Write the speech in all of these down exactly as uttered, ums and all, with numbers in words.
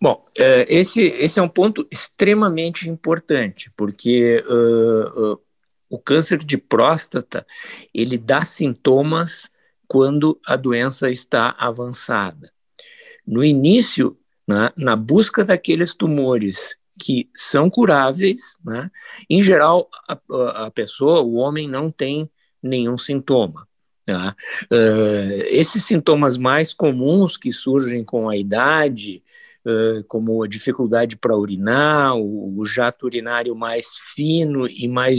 Bom, esse, esse é um ponto extremamente importante, porque uh, uh, o câncer de próstata, ele dá sintomas quando a doença está avançada. No início, né, na busca daqueles tumores que são curáveis, né, em geral, a, a pessoa, o homem, não tem nenhum sintoma. Tá? Uh, esses sintomas mais comuns que surgem com a idade, uh, como a dificuldade para urinar, o, o jato urinário mais fino e mais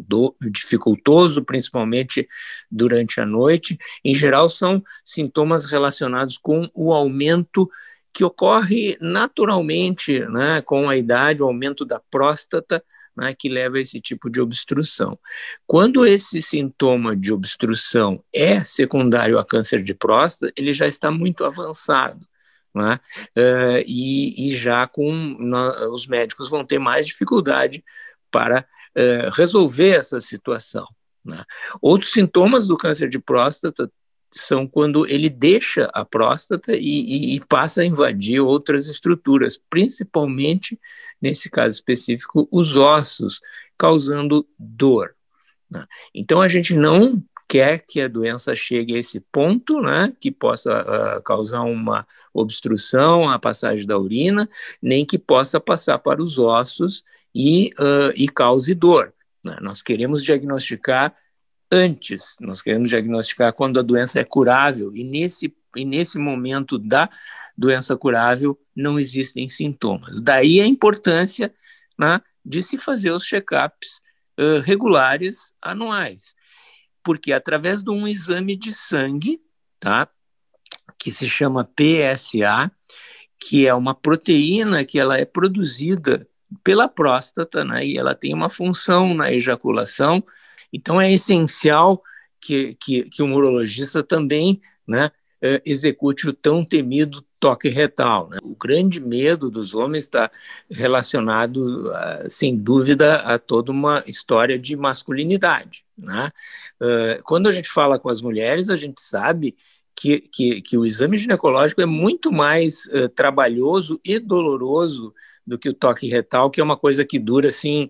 dificultoso, principalmente durante a noite, em geral são sintomas relacionados com o aumento que ocorre naturalmente, né, com a idade, o aumento da próstata, né, que leva a esse tipo de obstrução. Quando esse sintoma de obstrução é secundário a câncer de próstata, ele já está muito avançado, né, uh, e, e já com na, os médicos vão ter mais dificuldade para uh, resolver essa situação. Né. Outros sintomas do câncer de próstata são quando ele deixa a próstata e, e, e passa a invadir outras estruturas, principalmente, nesse caso específico, os ossos, causando dor. Né? Então, a gente não quer que a doença chegue a esse ponto, né, que possa uh, causar uma obstrução à passagem da urina, nem que possa passar para os ossos e, uh, e cause dor. Né? Nós queremos diagnosticar antes, nós queremos diagnosticar quando a doença é curável, e nesse, e nesse momento da doença curável não existem sintomas. Daí a importância, né, de se fazer os check-ups uh, regulares anuais, porque através de um exame de sangue, tá, que se chama P S A, que é uma proteína que ela é produzida pela próstata, né, e ela tem uma função na ejaculação. Então, é essencial que, que, que o urologista também, né, execute o tão temido toque retal. Né? O grande medo dos homens está relacionado, sem dúvida, a toda uma história de masculinidade. Né? Quando a gente fala com as mulheres, a gente sabe que, que, que o exame ginecológico é muito mais uh, trabalhoso e doloroso do que o toque retal, que é uma coisa que dura assim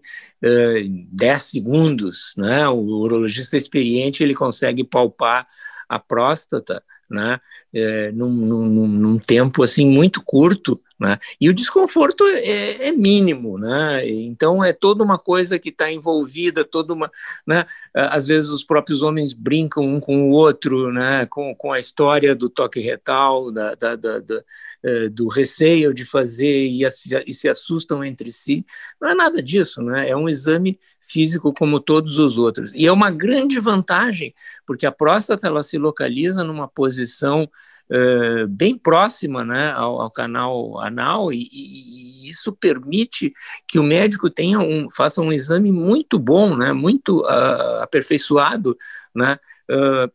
uh, dez segundos. Né? O urologista experiente ele consegue palpar a próstata, né, é, num, num, num tempo assim muito curto, né, e o desconforto é, é mínimo, né, então é toda uma coisa que está envolvida, toda uma, né, às vezes os próprios homens brincam um com o outro, né, com, com a história do toque retal, da, da, da, da, do receio de fazer e, e se assustam entre si. Não é nada disso, né, é um exame físico como todos os outros, e é uma grande vantagem, porque a próstata ela se localiza numa posição uh, bem próxima, né, ao, ao canal anal, e, e, e isso permite que o médico tenha um, faça um exame muito bom, né, muito uh, aperfeiçoado, né, uh,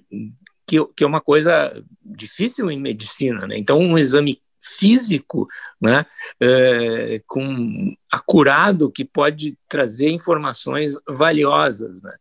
que, que é uma coisa difícil em medicina. Né? Então, um exame físico, né, é, com acurado, que pode trazer informações valiosas. Né?